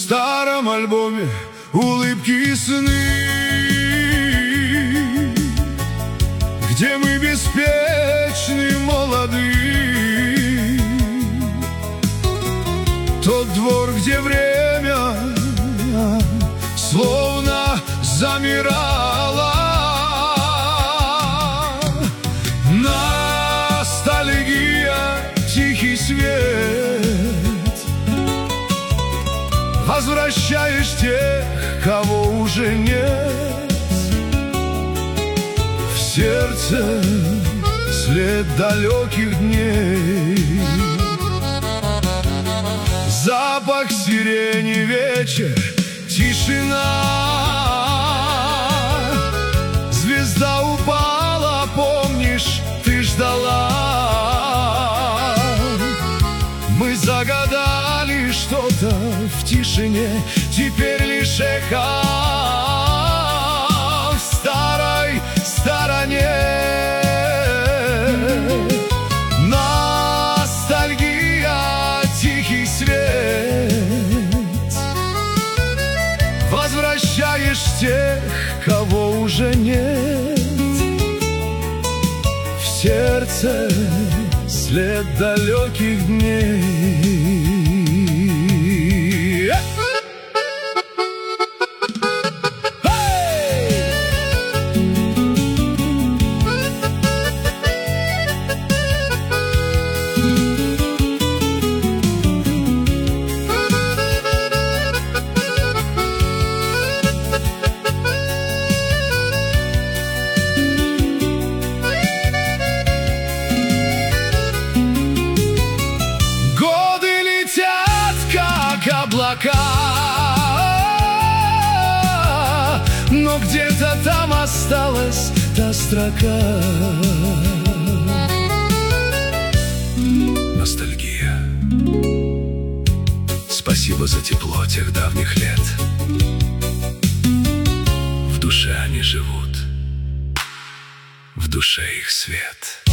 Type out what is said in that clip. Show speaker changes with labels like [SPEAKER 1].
[SPEAKER 1] старом альбоме улыбки и сны, где мы беспечны, молоды. Тот двор, где время словно замирало. Ностальгия, тихий свет, возвращаешь тех, кого уже нет. В сердце след далеких дней, запах сирени, вечер, тишина. Звезда упала, помнишь, ты ждала. Мы загадали что-то в тишине, теперь лишь эхо в старой стороне. Ностальгия, тихий свет, возвращаешь тех, кого уже нет. В сердце след далеких дней. Облака, но где-то там осталась та строка. Ностальгия. Спасибо за тепло тех давних лет. В душе они живут, в душе их свет.